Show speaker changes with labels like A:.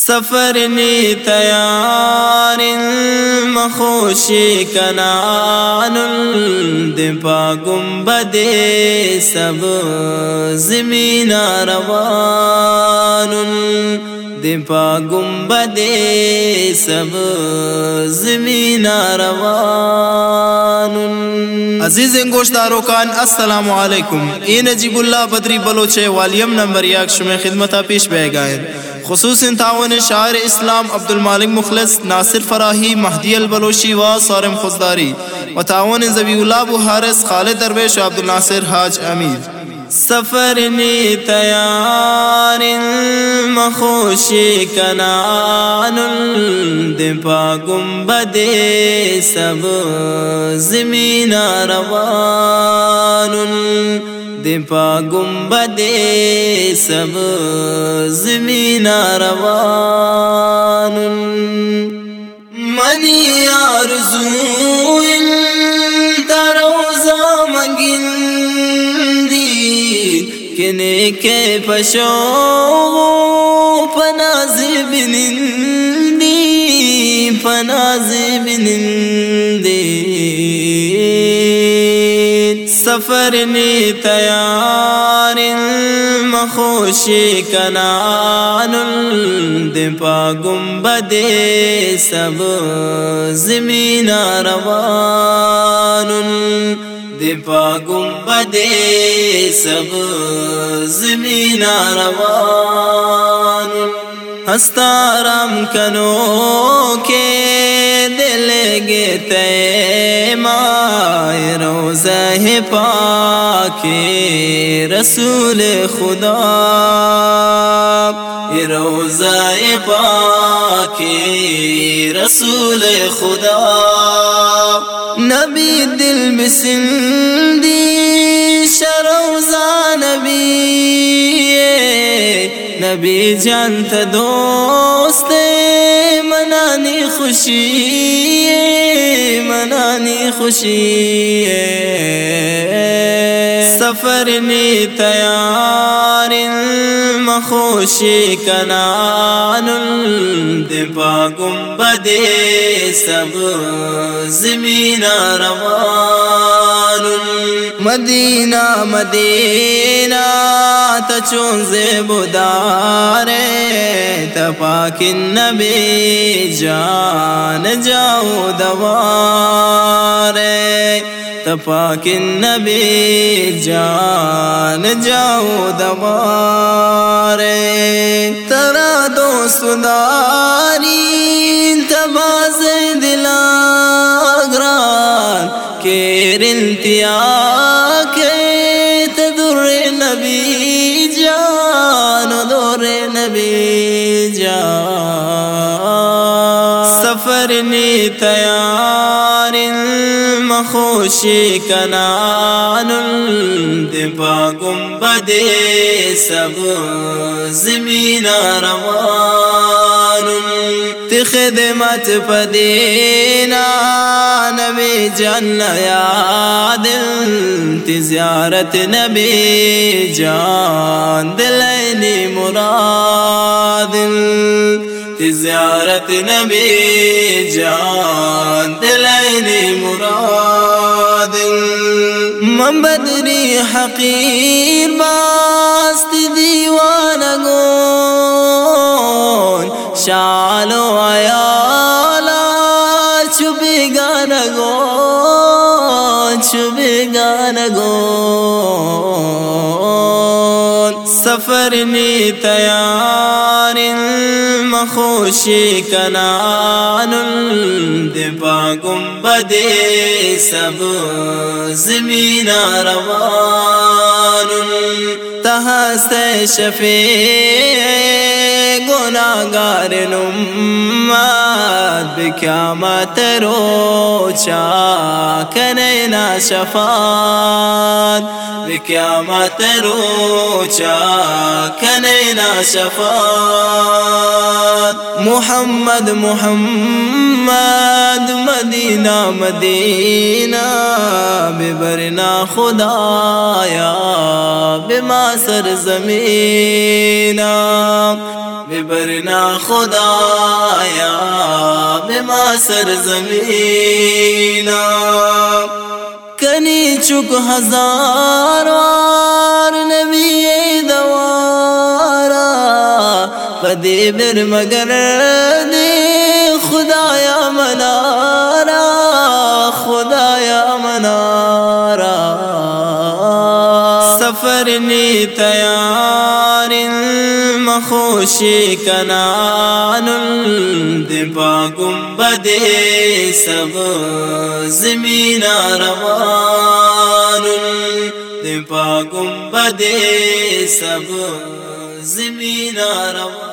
A: سفرني تيار مخوشي كنان دفا گنبد سب زمین روان دفا گنبد سب زمین روان عزیز انگوشدارو کان السلام علیکم. ای نجیب اللہ بدری بلوچ والیم نمبر 1 میں خدمتا پیش بہ گائیں. خصوصاً تعاون شاعر اسلام عبدالمالک مخلص ناصر فراہی مہدی البلوچی و صارم خزداری و تعاون زبی اللہ ابو حارث خالد درویش و عبدالناصر حاج امیر. سفرني تيار مخوشي كنان دفا گنبد سب زمین روان دفا گنبد سب زمین روان منی آرزو روزا مگندی کنے کے پشو پناز بنندی پناز بنندی سفرني تيار مخوشي كنان دفا گنبد سب زمین روان دفا گنبد سب زمین روان ہستارم کنو کے دل گتے مائے روزہ پاک رسول خدا روزہ پاک رسول خدا نبی دل مسندی شروزہ نبی نبی جانت دوست منانی خوشی منانی خوشی سفرني تيار مخوشي كنان دفا گنبد سب زمین روان مدینہ مدینہ تچون زیبدارے تپاک النبی جان جاؤ دوارے تپاک النبی جان جاؤ دوارے ترا دوست داری تباز دلاغران کیر انتیا کے تدر نبی جان دور نبی جان سفرني تيار مخوشي كنان دفا گنبد سب زمین روان خدمت پدینا نبی جان یاد زیارت نبی جان دلینی مراد زیارت نبی جان دلینی مراد من بدری حقیر باست دیوانگون شالو عیالا چوبگانگون چوبگانگون سفرني تيار مخوشي كنان دفا گنبد سب زمین روان تہست شفیع گناہگار امت بقیامت روچا کنینا شفاعت بقیامت روچا کنینا شفاعت मोहम्मद मोहम्मद मदीना मदीना बेबरना खुदाया बेमा सरज़मीना बेबरना खुदाया बेमा सरज़मीना कनी चुक हजार वार नबी दवारा पदे बिर मगर दे खुदाया मनारा खुदाया मनारा सफर नी तैयार मखोशी कनानुल दिपा गुम्बदे सब ज़मीना रवानुल दिपा गुम्बदे सब ज़मीना रवानुल